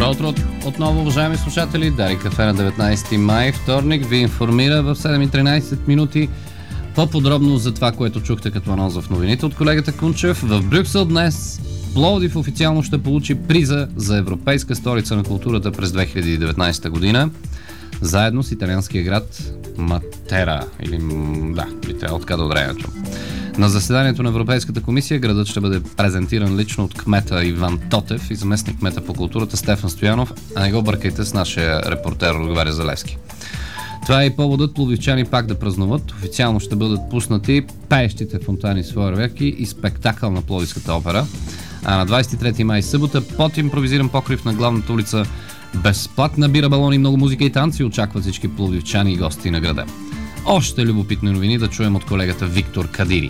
Добро утро отново, уважаеми слушатели. Дарик кафе на 19 май, вторник, ви информира в 7:13 минути по-подробно за това, което чухте като анонс в новините от колегата Кунчев. В Брюксел днес Пловдив официално ще получи приза за Европейска столица на културата през 2019 година, заедно с италианския град Матера. Би трябвало така да ударението. На заседанието на Европейската комисия градът ще бъде презентиран лично от кмета Иван Тотев и заместник кмета по културата Стефан Стоянов, а не го бъркайте с нашия репортер Отговаря Залевски. Това е и поводът пловдивчани пак да празнуват. Официално ще бъдат пуснати пеещите фонтани с фойерверки и спектакъл на Пловдивската опера. А на 23 май събота под импровизиран покрив на главната улица безплатна бира, балони, много музика и танци очакват всички пловдивчани и гости на града. Още любопитни новини да чуем от колегата Виктор Кадири.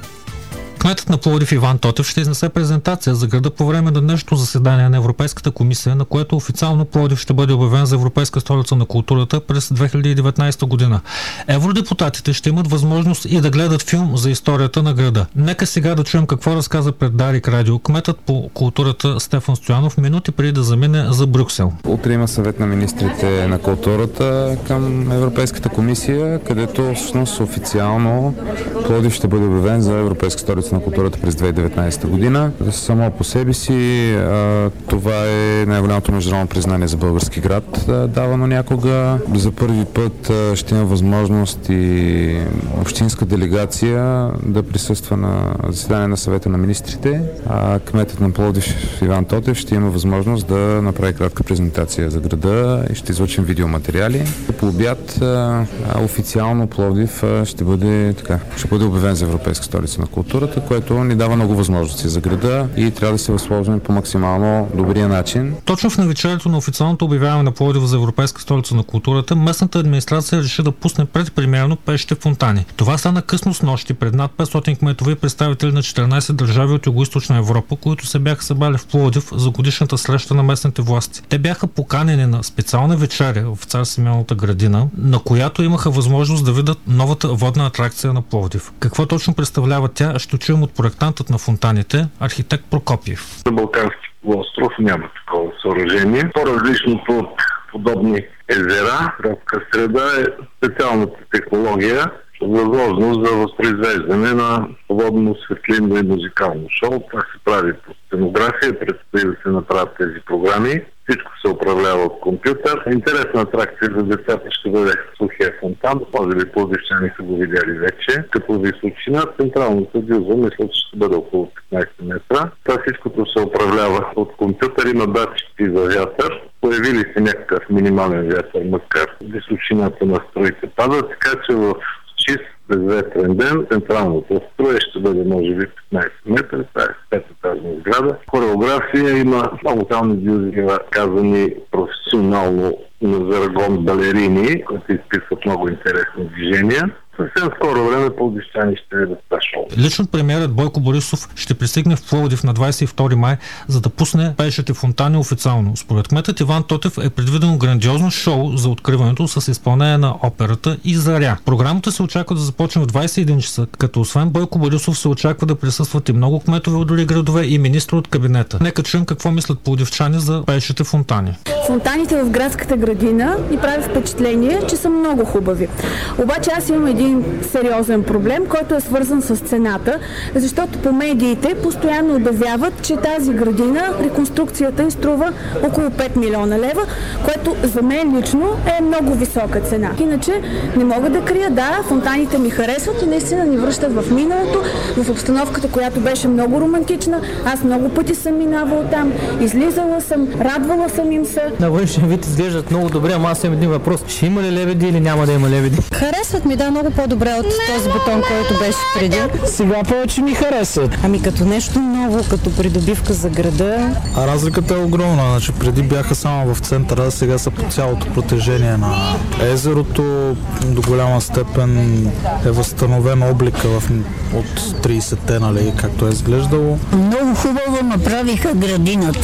Кметът на Пловдив Иван Тотев ще изнесе презентация за града по време на днешното заседание на Европейската комисия, на което официално Пловдив ще бъде обявен за Европейска столица на културата през 2019 година. Евродепутатите ще имат възможност и да гледат филм за историята на града. Нека сега да чуем какво разказа пред Дарик Радио кметът по културата Стефан Стоянов минути преди да замине за Брюксел. Утре има съвет на министрите на културата към Европейската комисия, където всъщност официално Пловдив ще бъде обявен за Европейска столица на културата през 2019 година. Само по себе си това е най-голямото международно признание за български град, давано някога. За първи път ще има възможност и общинска делегация да присъства на заседание на съвета на министрите. Кметът на Пловдив Иван Тотев ще има възможност да направи кратка презентация за града и ще излъчим видеоматериали. По обяд официално Пловдив ще бъде обявен за Европейска столица на културата, което ни дава много възможности за града и трябва да се възползваме по максимално добрия начин. Точно в навечерието на официалното обявяване на Пловдив за Европейска столица на културата, местната администрация реши да пусне предпремиерно пеещите фонтани. Това стана късно с нощи пред над 500 кметове и представители на 14 държави от Югоизточна Европа, които се бяха събрали в Пловдив за годишната среща на местните власти. Те бяха поканени на специална вечеря в Цар Симеоновата градина, на която имаха възможност да видят новата водна атракция на Пловдив. Какво точно представлява тя, ще чуем от проектантът на фонтаните, архитект Прокопиев. На Балкански полуостров няма такова съоръжение. По-различното от подобни езера, градска среда е специалната технология, възможност за възпроизвеждане на водно, светлинно и музикално шоу. Това се прави по сценография, предстои да се направят тези програми. Всичко се управлява от компютър. Интересна атракция за децата ще бъде сухия фонтан. Може би пловдивчани са го видяли вече. Като височина, централната дюза, мисля, че ще бъде около 15 метра. Това всичкото се управлява от компютър. Има датчици за вятър. Появили се някакъв минимален вятър, макар височината на струите пада, така че в чист безветрен ден централната струя ще бъде може би 15 метра. Това е 5-етажна сграда. Хореография има много тални дюзи, казани професионално на жаргон балерини, които изписват много интересни движения. Съвсем скоро време пловдивчани ще видят това шоу. Лично премиерът Бойко Борисов ще пристигне в Пловдив на 22 май, за да пусне пеещите фонтани официално. Според кметът Иван Тотев е предвидено грандиозно шоу за откриването с изпълнение на операта и Заря. Програмата се очаква да започне в 21 часа, като освен Бойко Борисов се очаква да присъстват и много кметове от други градове и министри от кабинета. Нека чуем какво мислят пловдивчани за пеещите фонтани. Фонтаните в градската градина ни прави впечатление, че са много хубави. Обаче аз имам един сериозен проблем, който е свързан с цената, защото по медиите постоянно обявяват, че тази градина, реконструкцията й струва около 5 милиона лева, което за мен лично е много висока цена. Иначе не мога да крия, фонтаните ми харесват и наистина ни връщат в миналото, в обстановката, която беше много романтична. Аз много пъти съм минавала там, излизала съм, радвала съм им се. На външен вид изглеждат много добре, ама аз имам един въпрос. Ще има ли лебеди или няма да има лебеди? Харесват ми, много по-добре от този бетон, който беше преди. Сега повече ми харесват. Ами като нещо ново, като придобивка за града. А разликата е огромна. Значи преди бяха само в центъра, сега са по цялото протежение на езерото. До голяма степен е възстановен облика от 30-те, нали, както е изглеждало. Много хубаво направиха градината.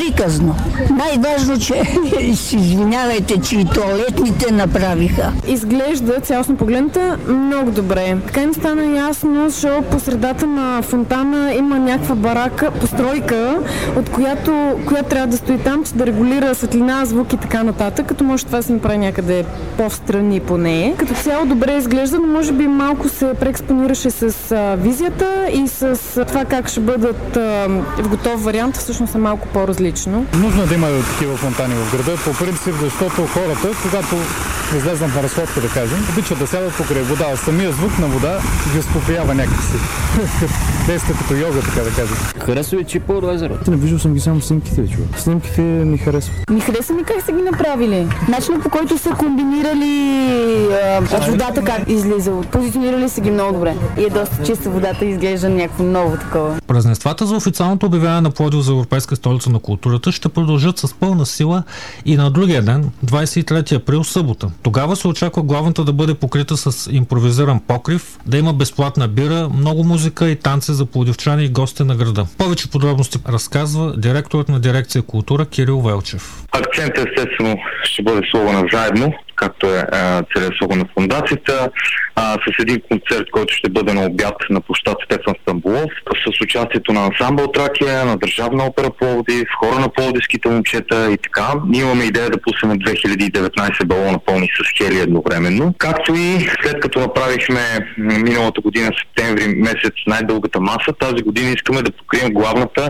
приказно. Най-важно, че извинявайте, че и тоалетните направиха. Изглежда, цялостно погледната, много добре. Така им стана ясно, защото по средата на фонтана има някаква барака, постройка, от която трябва да стои там, че да регулира светлина, звук и така нататък, като може това да се направи някъде по-встрани поне. Като цяло добре изглежда, но може би малко се преекспонираше с визията и с това как ще бъдат в готов вариант, всъщност е малко по-различно. Нужно да има такива фонтани в града, по принцип, защото хората, когато излезнат на разходка, да кажем, обичат да сядат покрай вода. Самия звук на вода ги успокоява някакси. Действа като йога, така да кажем. Харесва ли Чипа от езеро? Не виждал съм ги само снимките, човек. Снимките ми харесват. Ми хареса ми как са ги направили. Начинът, по който са комбинирали от водата, как излиза. Позиционирали са ги много добре. И е доста чиста водата и изглежда някакво ново такова. Празненствата за официалното обявяване на Пловдив за Европейска столица на културата ще продължат с пълна сила и на другия ден, 23 април, събота. Тогава се очаква главната да бъде покрита с импровизиран покрив, да има безплатна бира, много музика и танци за пловдивчани и гости на града. Повече подробности разказва директорът на дирекция култура Кирил Велчев. Акцентът естествено ще бъде слогана заедно, както е целият слоган на фондацията, с един концерт, който ще бъде на обяд на площад Стефан Стамболов, с участието на ансамбъл Тракия, на Държавна опера Пловдив, хора на пловдивските момчета и така. Ние имаме идея да пуснем 2019 балона пълни с хели едновременно. Както и след като направихме миналата година септември месец най-дългата маса, тази година искаме да покрием главната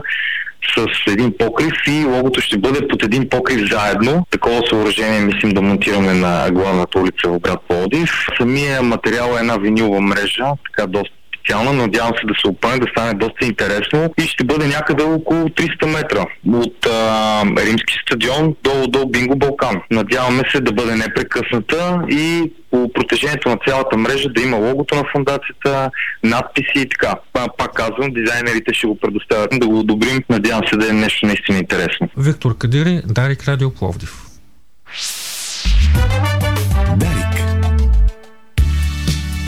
с един покрив и логото ще бъде под един покрив заедно. Такова съоръжение мислим да монтираме на главната улица в град Пловдив. Самия материал е една винилова мрежа, така доста специална, надявам се да се опъне, да стане доста интересно и ще бъде някъде около 300 метра от Римски стадион до Бинго Балкан. Надяваме се да бъде непрекъсната и по протежението на цялата мрежа да има логото на фондацията, надписи и така. Пак казвам, дизайнерите ще го предоставят да го одобрим. Надявам се да е нещо наистина интересно. Виктор Кадири, Дарик Радио Пловдив.